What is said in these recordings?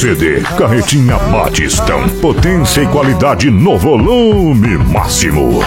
CD Carretinha Batistão. Potência e qualidade no volume máximo.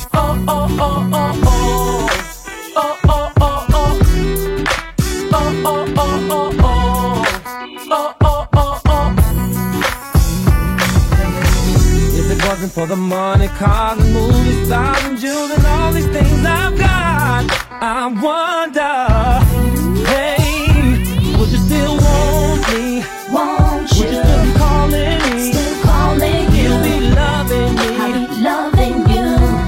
If it wasn't for the money, cars and movies, stars and jewels and all these things I've got, I wonder, hey, would you still want me? Won't you? Would you still be calling me? Still calling you? You'll be loving me. I'll be loving you.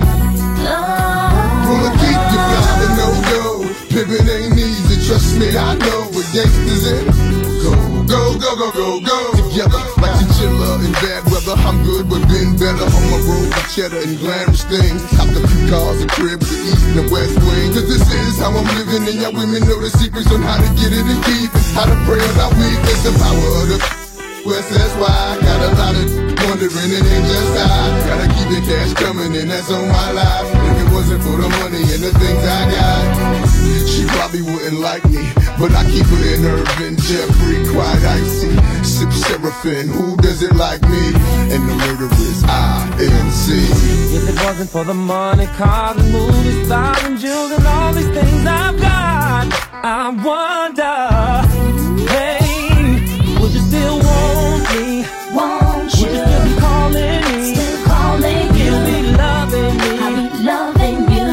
Gonna keep you flying, no. Living ain't easy, trust me, I know. But gangsters in go together like chinchilla in bad weather. I'm good, but been better on my road with cheddar and glamorous things. Top the few cars and cribs, the east and the west wing. Cause this is how I'm living, and y'all women know the secrets on how to get it and keep it. How to pray about weakness, the power of the West, that's why I got a lot of wondering, it ain't just I. Gotta keep the cash coming, and that's on my life. If it wasn't for the money and the things I got, she probably wouldn't like me. But I keep her in Irvin, Jeffrey, quite icy. Sip Seraphim, who does it like me? And the murderers, INC. If it wasn't for the money, cars and movies, stars and jewels and all these things I've got, I wonder, hey, would you still want me? Won't you? Would you still be calling me? Still calling you? You'll be loving me. I'll be loving you.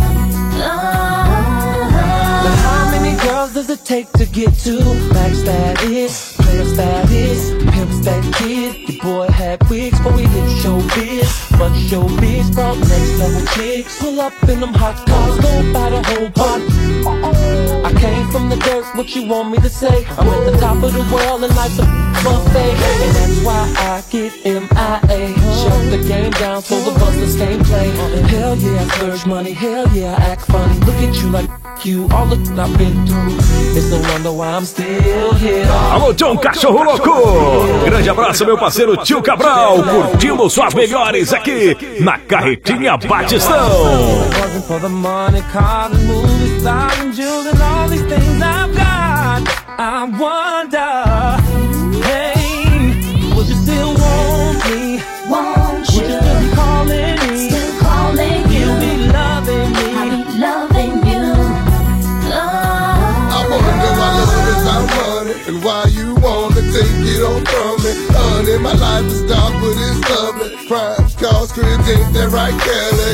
But how many girls does it take to get to max status, player status, pimp stat kid? Your boy had wigs, but we hit showbiz. But showbiz brought next level chicks. Pull up in them hot cars, go buy the whole pot. I came from the dirt, what you want me to say? I'm at the top of the world and life's a buffet. And that's why I get MIA. Shut the game down so the busters can't play. Hell yeah, I splurge money, hell yeah, I act funny. Look at you like you, all the I've been through. It's no wonder why I'm still here. Alô, John Cachorro Louco! Grande abraço, meu parceiro Tio Cabral, curtindo suas melhores aqui na Carretinha Batistão. Wasn't for the money, cars and movies, stars and jewels and all these things I've got, I wonder, hey, would you still want me? Won't you? Would you still be calling me? Still calling you? You'll be loving me. I'll be loving you. I wonder why love is not money, and why you wanna take it all from me. Honey, my life is dark, but it's lovely. Crimes, cause cribs, ain't that right, Kelly?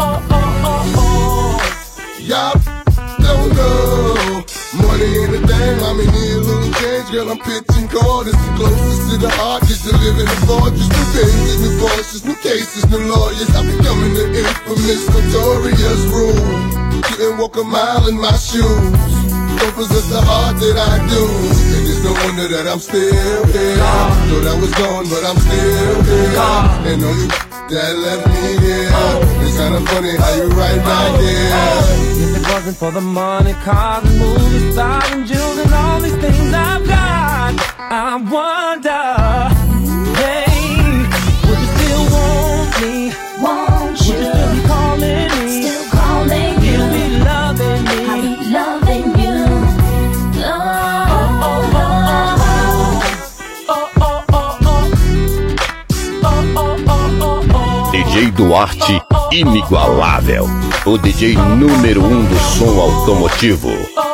Y'all don't know. Money ain't a thing, I mean, need a little change. Girl, I'm pitching corners, the closest to the heart. Just to live in the fortress, new things, new forces, new cases, new lawyers. I'm becoming the infamous, notorious rule. Couldn't walk a mile in my shoes. Don't possess the heart that I do. And it's no wonder that I'm still here. Thought I was gone, but I'm still here. And all you that left me here, it's kinda funny how you right back here. If it wasn't for the money, cars and movies, stars and jewels and all these things I've got, I wonder, hey, would you still want me? Won't you? Would you still be calling me? Still calling you? You'll be loving me. I'll be loving you. DJ Duarte, inigualável. O DJ número 1 do som automotivo.